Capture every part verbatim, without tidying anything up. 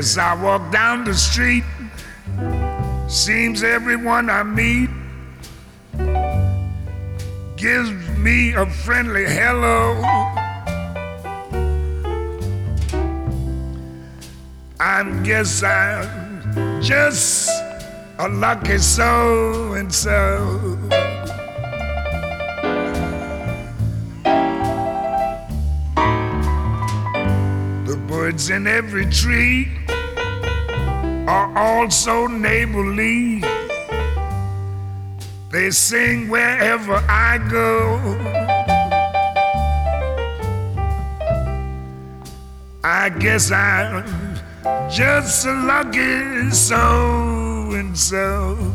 Yes, I walk down the street, seems everyone I meet gives me a friendly hello. I guess I'm just a lucky so-and-so. The birds in every tree are all so neighborly. They sing wherever I go. I guess I'm just a lucky so-and-so.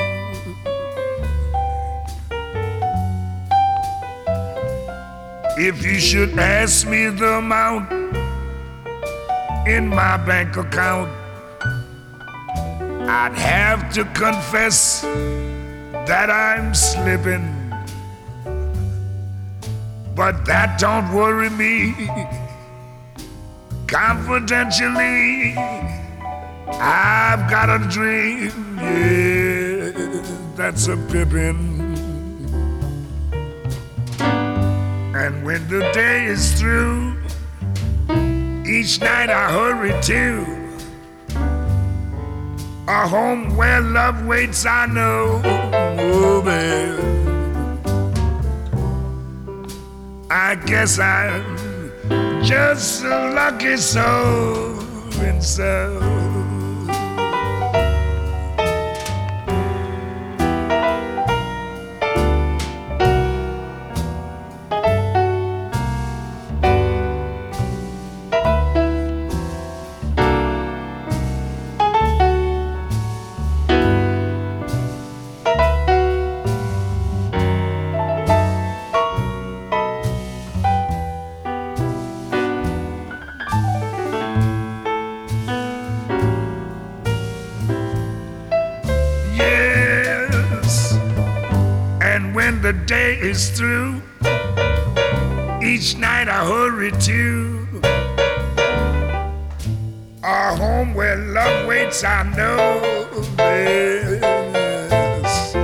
If you should ask me the amount in my bank account, I'd have to confess that I'm slipping, but that don't worry me. Confidentially, I've got a dream, yeah, that's a pippin'. And when the day is through, each night I hurry to a home where love waits, I know, oh babe. I guess I'm just a lucky so-and-so. And when the day is through, each night I hurry to a home where love waits, I know, yes.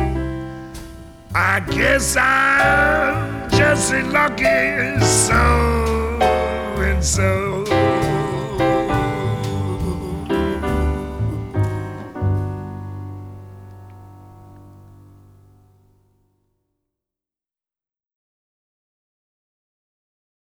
I guess I'm just a lucky so-and-so.